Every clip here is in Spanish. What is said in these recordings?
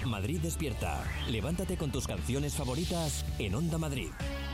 Madrid despierta. Levántate con tus canciones favoritas en Onda Madrid.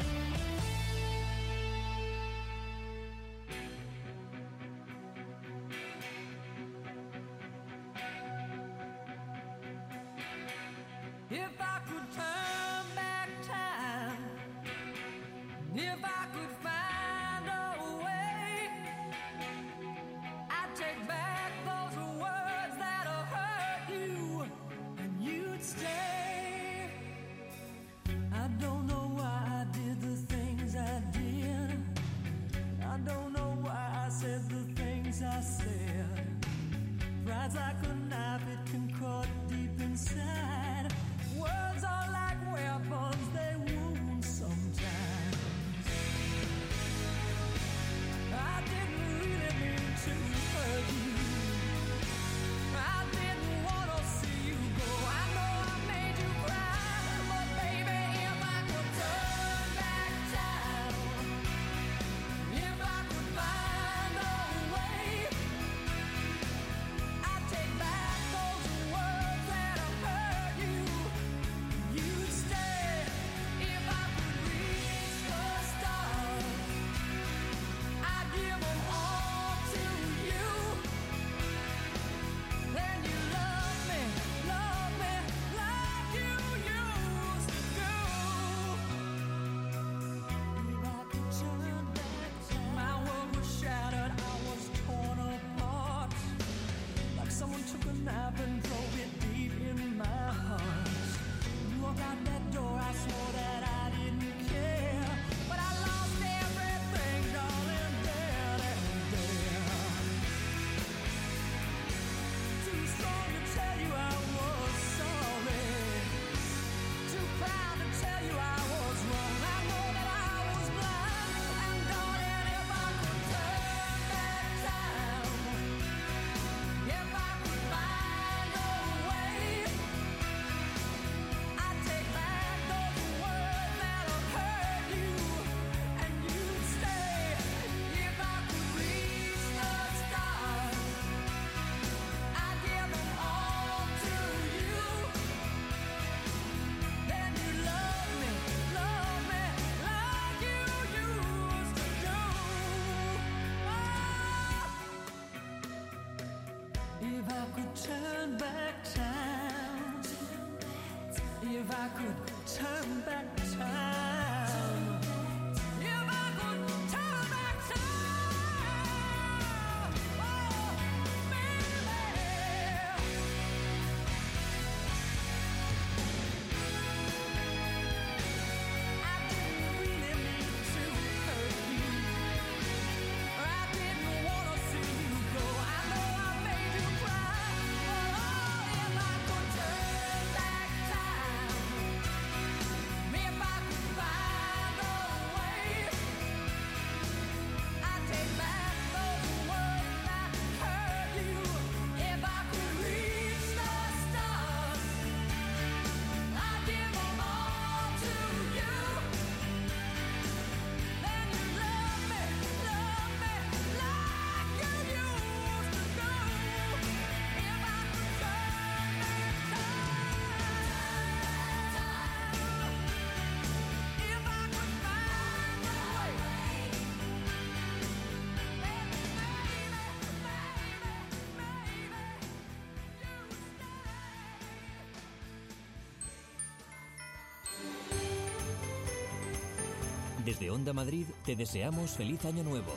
Desde Onda Madrid te deseamos feliz año nuevo.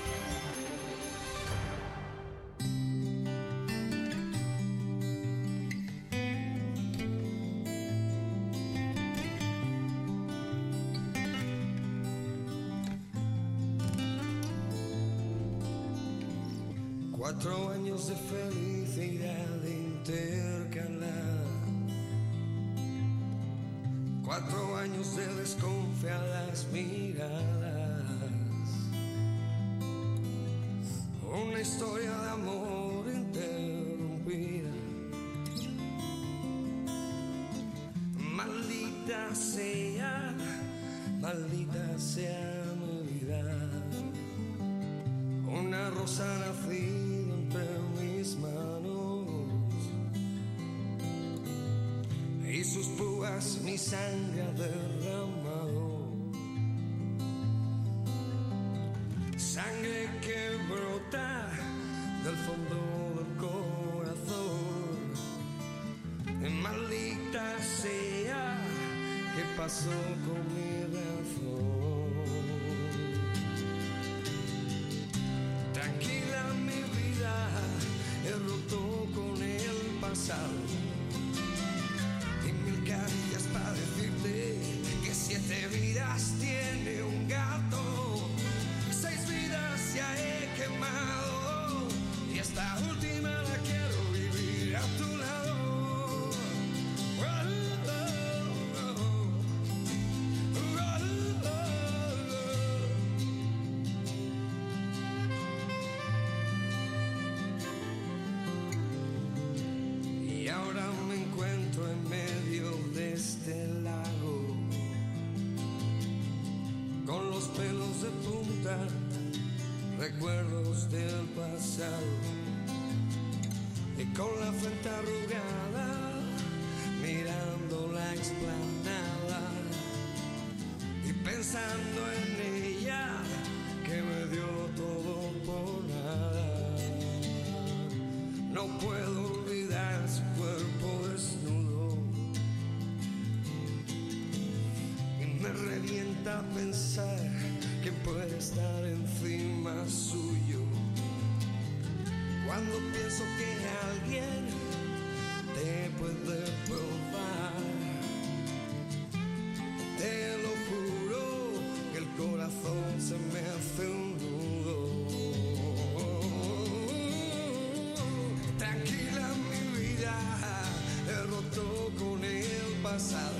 Cuatro años de felicidad intercalada, 4 años de desconfiadas miradas, una historia de amor interrumpida. Maldita sea mi vida, una rosa nacida entre mis manos. sus púas mi sangre ha derramado. Sangre que brota del fondo del corazón. Maldita sea, ¿qué pasó con mi razón? Tranquila mi vida, he roto con el pasado. Y mil caricias para decirte que 7 vidas tiene un gato. 6 vidas ya he quemado y esta última la quiero vivir a tu lado. Y ahora me encuentro en medio de este lago, con los pelos de punta, recuerdos del pasado, y con la frente arrugada, mirando la explanada, y pensando en ella, que me dio todo por nada. No puedo olvidar su cuerpo desnudo, y me revienta pensar que puede estar encima suyo. Cuando pienso que alguien te puede probar, te lo juro que el corazón se me hace un nudo. Tranquila mi vida, he roto con el pasado.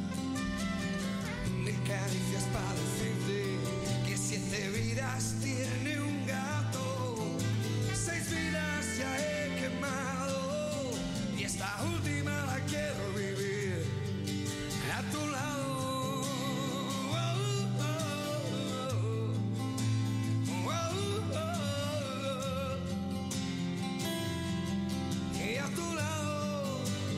Mil caricias para decirte que 7 vidas tiene un gato. 6 vidas ya he quemado y esta última la quiero vivir a tu lado. Y a tu lado.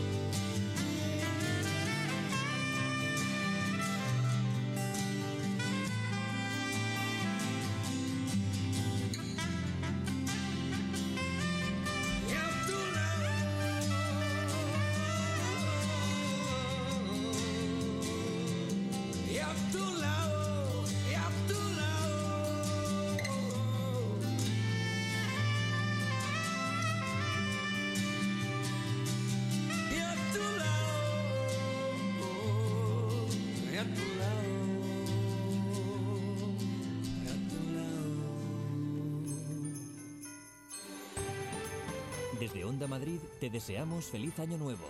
Desde Onda Madrid te deseamos feliz año nuevo.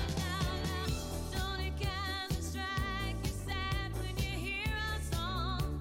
Don't it kinda strike you sad when you hear a song?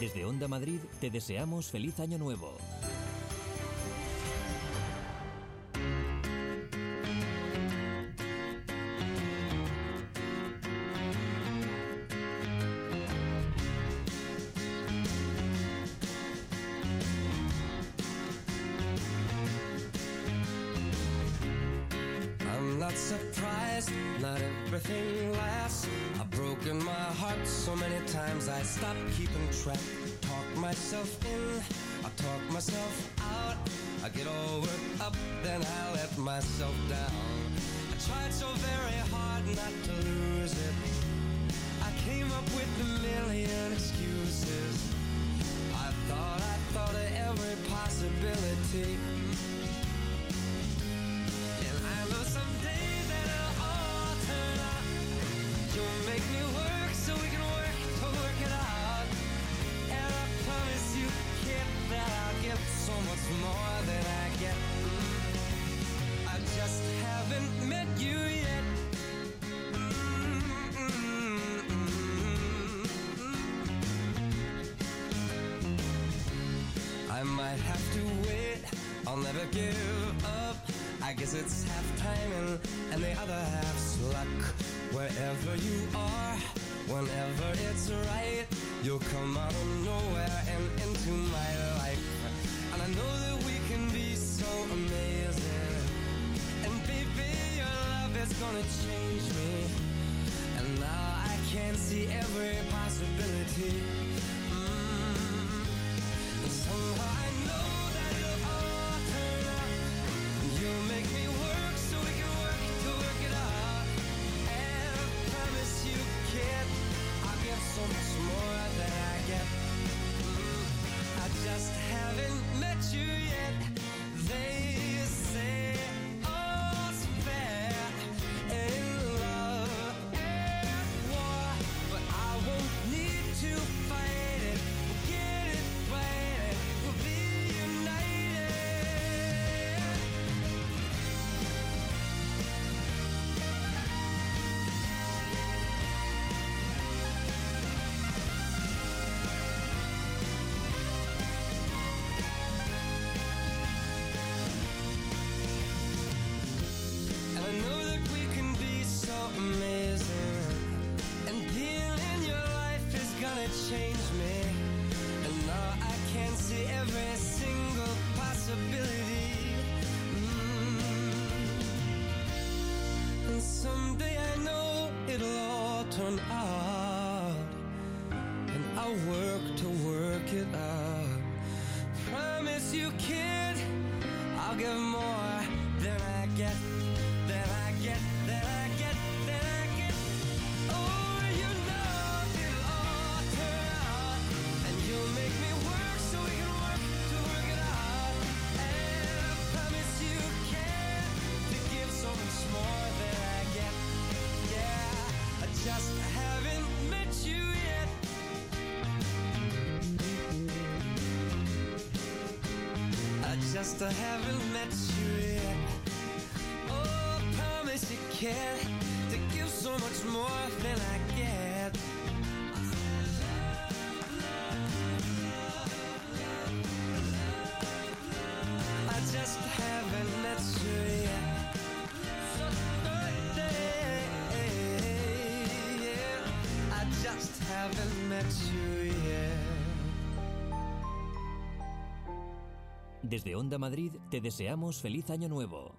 Desde Onda Madrid te deseamos feliz año nuevo. I'm not surprised, not everything lasts. I've broken my heart so many times I stopped keeping track. Talk myself in, I talk myself out. I get all worked up, then I let myself down. I tried so very hard not to lose it. I came up with a million excuses. I thought of every possibility. And I know someday that it'll all turn out. You'll make me work so we can work to work it out. And I promise you, kid, that I'll give so much more than I get. I just haven't met you yet. I might have to wait, I'll never give up. I guess it's half timing and the other half's luck. Wherever you are, whenever it's right, you'll come out of nowhere and into my life. And I know that we can be so amazing. And baby, your love is gonna change me. And now I can see every possibility. And somehow I know that it'll all turn out. You'll make me work so we can work to work it out. And I promise you, kid, I'll give so much more than I get. I just haven't met you yet. They say all's fair in love and war, but I won't need to fight it. We'll get it right, we'll be united. And I know that we can be so amazing. And being in your life is gonna change me. And now I can see every single possibility. And someday I know it'll all turn out. And I'll work to work it out. Promise you, kid, I'll give more than I get, than I get, than I get, than I get. Oh, you know it'll all turn out. And you'll make me work so we can work to work it out. And I promise you, kid, to give so much more than I get. Yeah, I just haven't met you yet. I just haven't met you yet. Oh, I promise you, kid, to give so much more than I get. I just haven't met you yet. So birthday, yeah. I just haven't met you yet. Desde Onda Madrid te deseamos feliz año nuevo.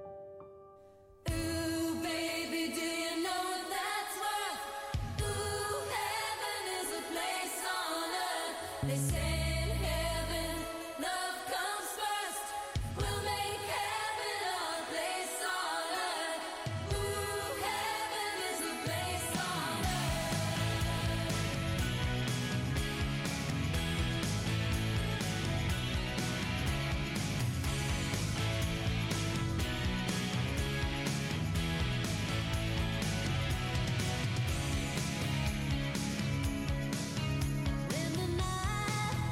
Ooh, baby, do you know what that's worth? Ooh, heaven is a place on earth. They say in heaven, love comes first. We'll make heaven our place on earth. Ooh, heaven is a place on When the night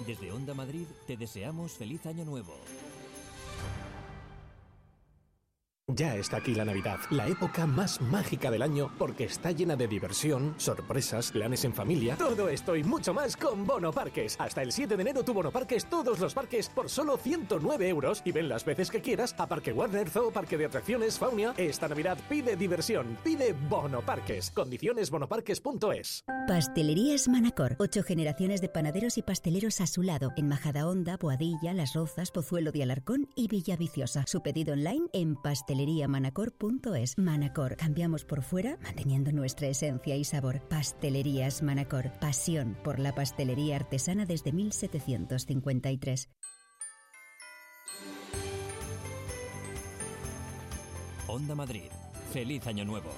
Desde Onda Madrid te deseamos feliz año nuevo. Ya está aquí la Navidad, la época más mágica del año, porque está llena de diversión, sorpresas, planes en familia, todo esto y mucho más con Bono Parques. Hasta el 7 de enero tu Bono Parques, todos los parques por solo 109 euros y ven las veces que quieras a Parque Warner, Zoo, Parque de Atracciones, Faunia. Esta Navidad pide diversión, pide Bono Parques. Condiciones bonoparques.es. Pastelerías Manacor. 8 generaciones de panaderos y pasteleros a su lado. En Majadahonda, Boadilla, Las Rozas, Pozuelo de Alarcón y Villaviciosa. Su pedido online en pasteleriamanacor.es. Manacor. Cambiamos por fuera, manteniendo nuestra esencia y sabor. Pastelerías Manacor. Pasión por la pastelería artesana desde 1753. Onda Madrid. Feliz año nuevo.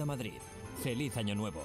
Madrid. Feliz Año Nuevo.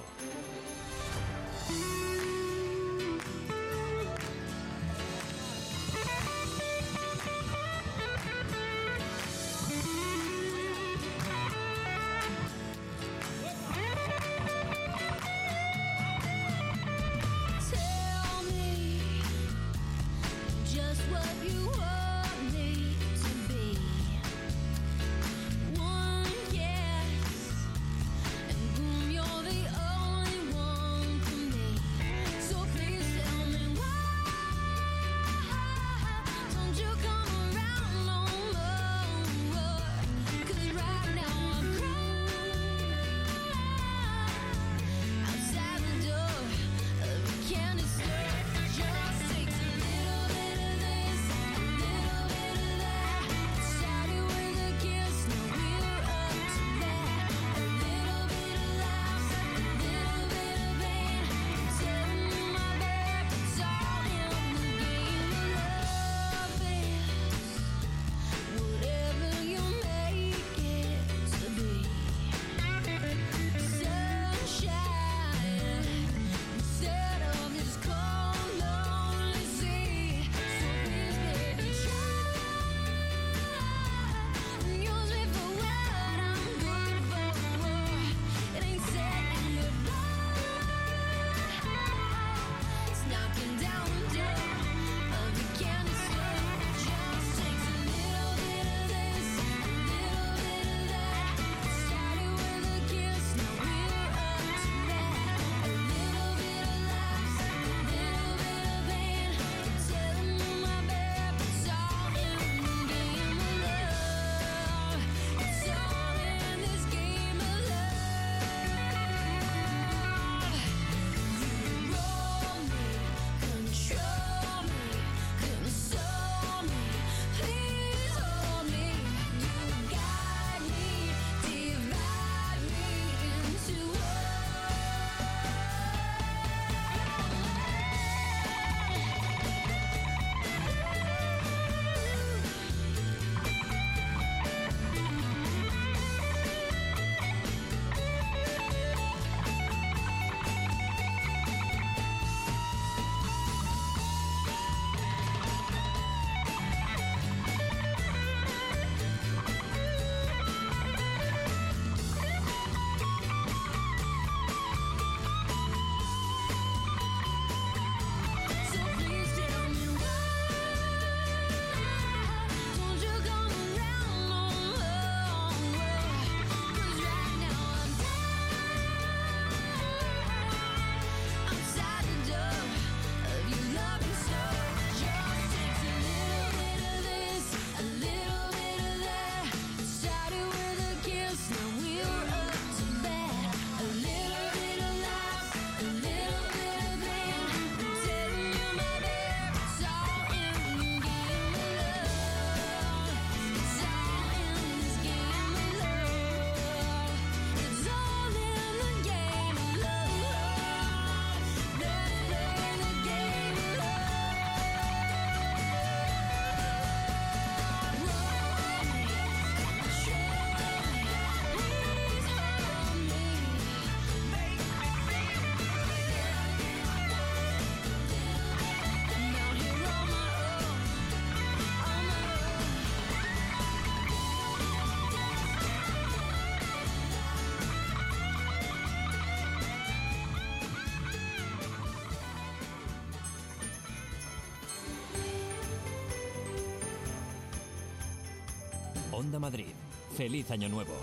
Onda Madrid. Feliz Año Nuevo.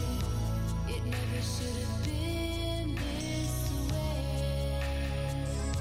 Should have been this way.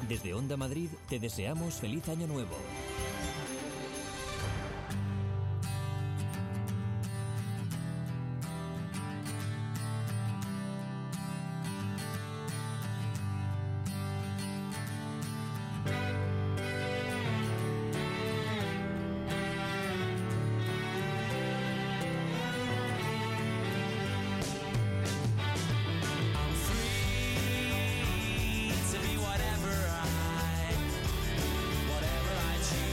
Desde Onda Madrid te deseamos feliz año nuevo. To be whatever I choose.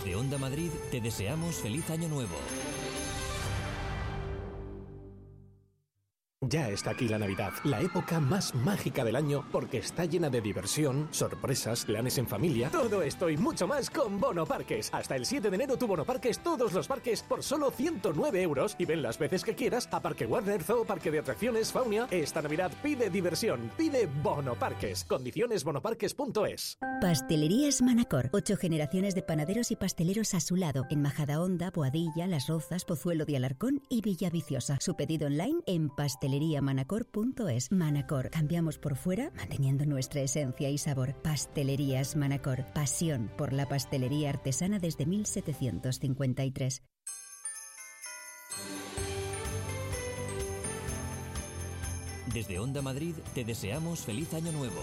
Desde Onda Madrid te deseamos feliz año nuevo. Ya está aquí la Navidad, la época más mágica del año porque está llena de diversión, sorpresas, planes en familia, todo esto y mucho más con Bono Parques. Hasta el 7 de enero tu Bono Parques, todos los parques por solo 109 euros y ven las veces que quieras a Parque Warner, Zoo, Parque de Atracciones, Faunia. Esta Navidad pide diversión, pide Bono Parques. Condiciones bonoparques.es. Pastelerías Manacor. 8 generaciones de panaderos y pasteleros a su lado en Majadahonda, Boadilla, Las Rozas, Pozuelo de Alarcón y Villaviciosa. Su pedido online en pasteleriamanacor.es. Manacor. Cambiamos por fuera manteniendo nuestra esencia y sabor. Pastelerías Manacor. Pasión por la pastelería artesana desde 1753. Desde Onda Madrid te deseamos feliz año nuevo.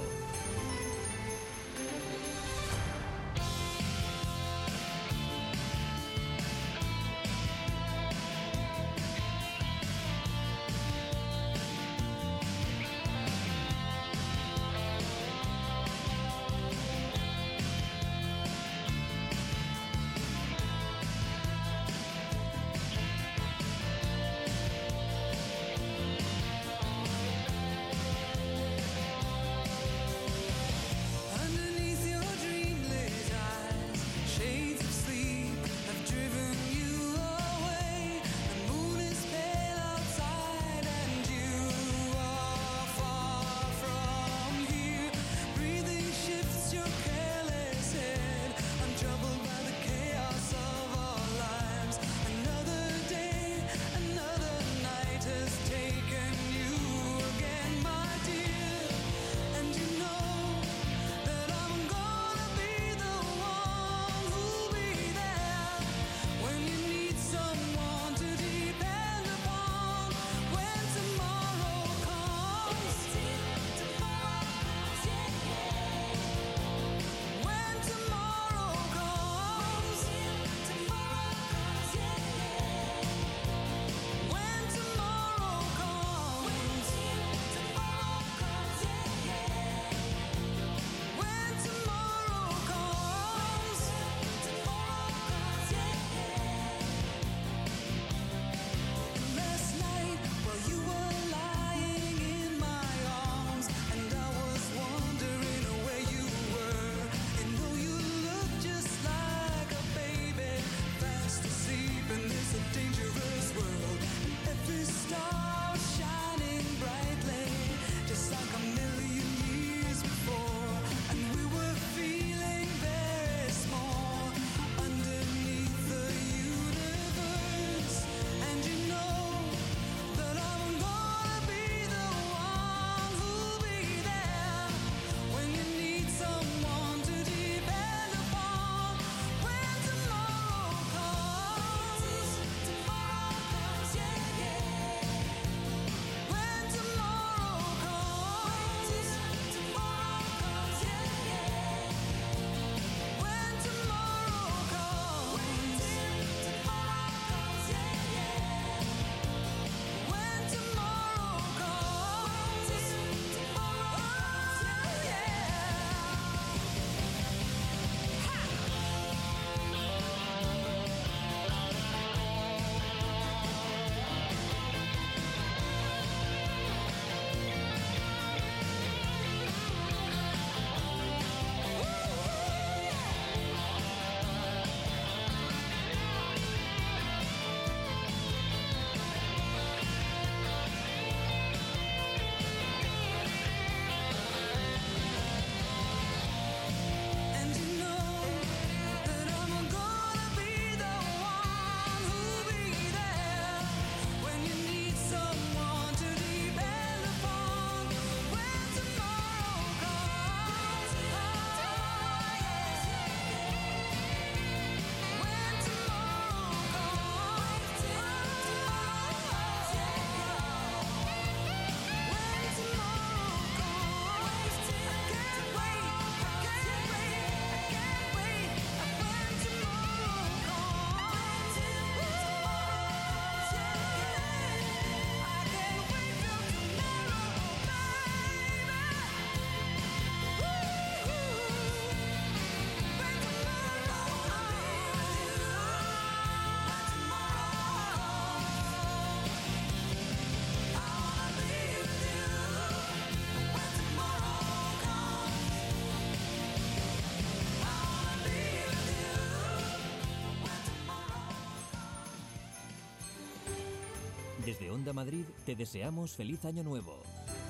Desde Onda Madrid te deseamos feliz año nuevo.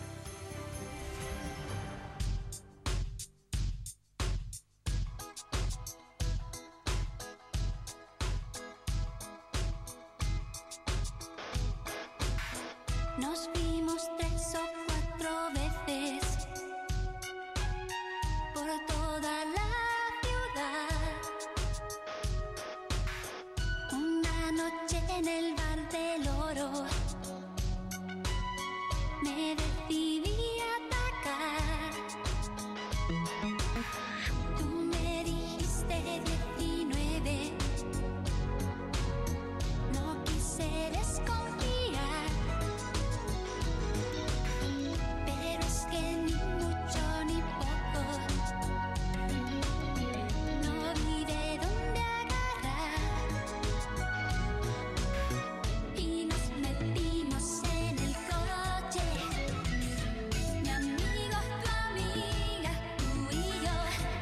Nos vimos 3 o 4 veces por toda la ciudad. Una noche en el bar del Oro me decidí a atacar. Tú me dijiste 19, no quise desconfiar. Pero es que ni mucho ni poco, no vi de dónde agarrar. Y nos metimos en el coche, mi amigo, tu amiga, tú y yo.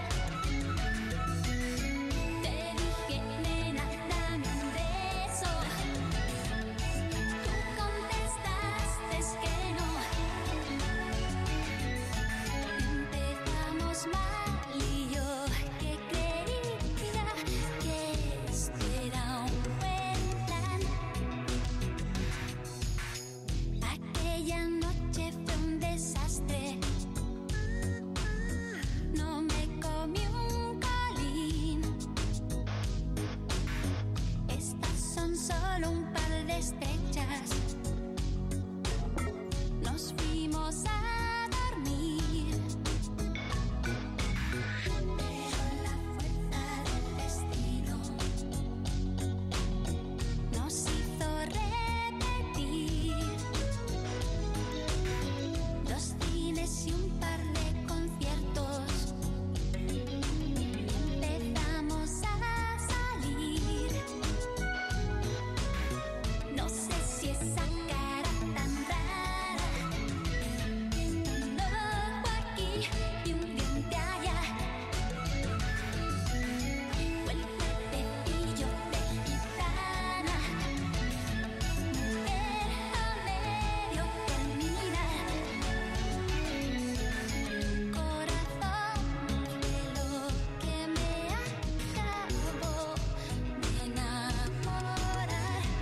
Te dije, nena, dame un beso. Tú contestaste que no. Empezamos mal y yo que creía que esto era un buen plan. Aquella noche fue un desastre. No me comí un colín. Estas son solo un par de estrechas. Nos fuimos a dormir. Pero la fuerza del destino nos hizo repetir 2 cines y un par de conciertos. Empezamos a salir. No sé si esa cara tan rara, un ojo aquí y un diente allá, o el cuerpecillo de gitana, mujer a medio terminar. Corazón de lo que me acabo de enamorar.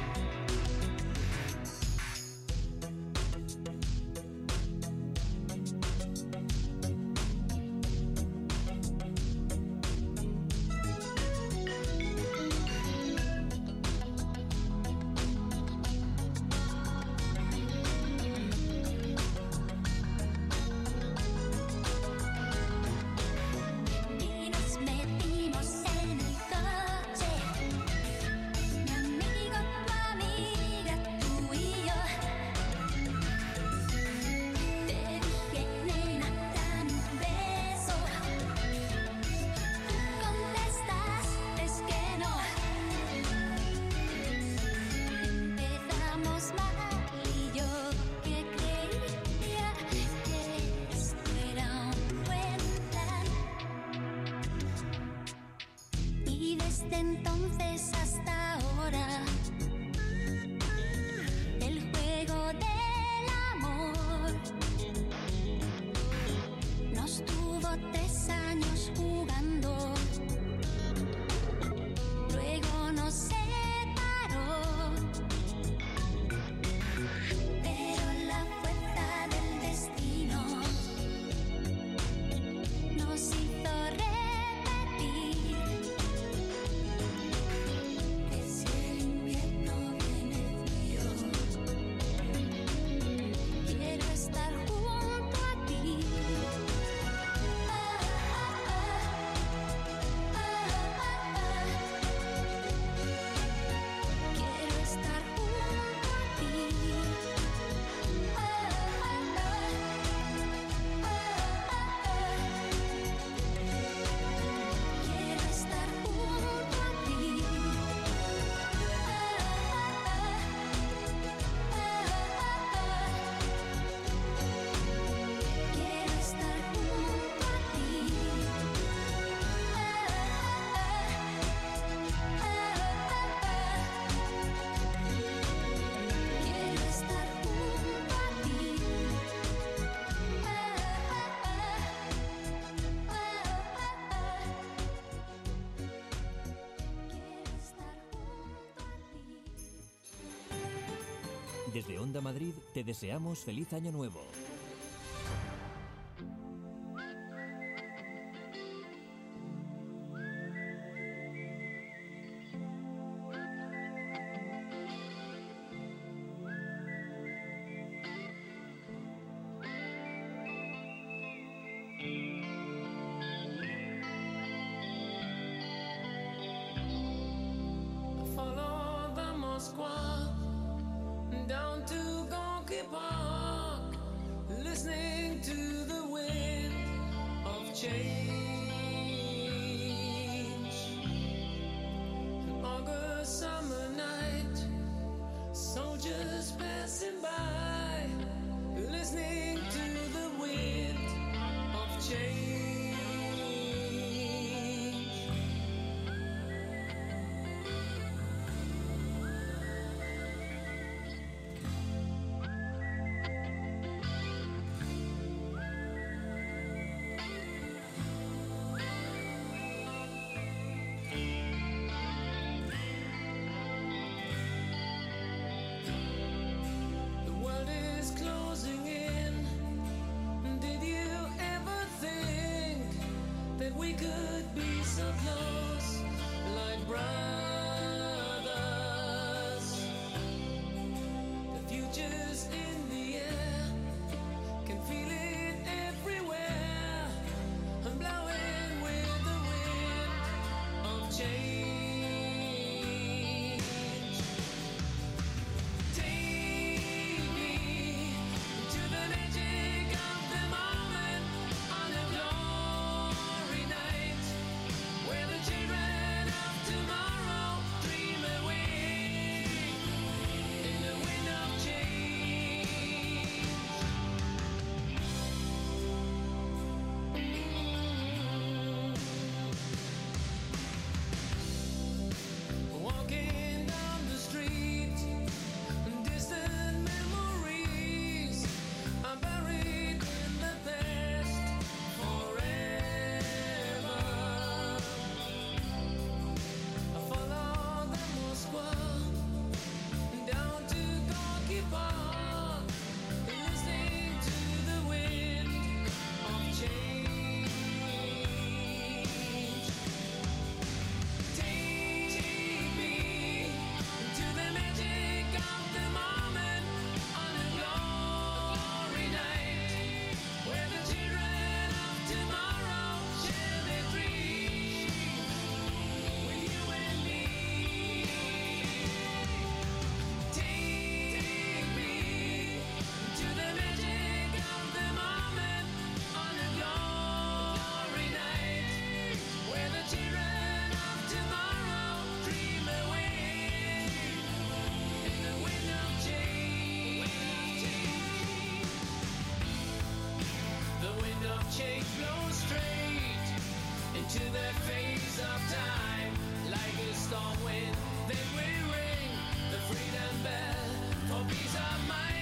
Y nos metimos en el coche, mi amigo, tu amiga, tú y yo. Te dije, nena, dame un beso. Tú contestaste que no. Empezamos mal y yo que creía que esto era un buen plan. Y desde entonces hasta ahora, el juego del amor nos tuvo 3 años jugando. Luego nos separó. Pero la fuerza del destino nos hizo repetir Desde Onda Madrid te deseamos feliz año nuevo. Follow the Moskwa down to Gorky Park, listening to the wind of change. An August summer night, soldiers passing by, listening to the wind of change. The world is closing in. Did you ever think that we could be so close, like brothers? The future's in the air, can feel it everywhere. I'm blowing with the wind of change. Take me to the magic of the moment on a glory night, where the children of tomorrow dream away in the wind of change. Walking down the street, distant memories are buried in the past forever. I follow the Moskwa down to Gorky Park, listening to the wind of change. Take me to the magic of the moment on a glory night, where the children of tomorrow share their dreams with you and me. Take me to the magic of the moment on a glory night, where the children of tomorrow dream away in the wind of change. The wind of change blows straight into the face of time, like a storm wind. Then we ring the freedom bell for peace of mind.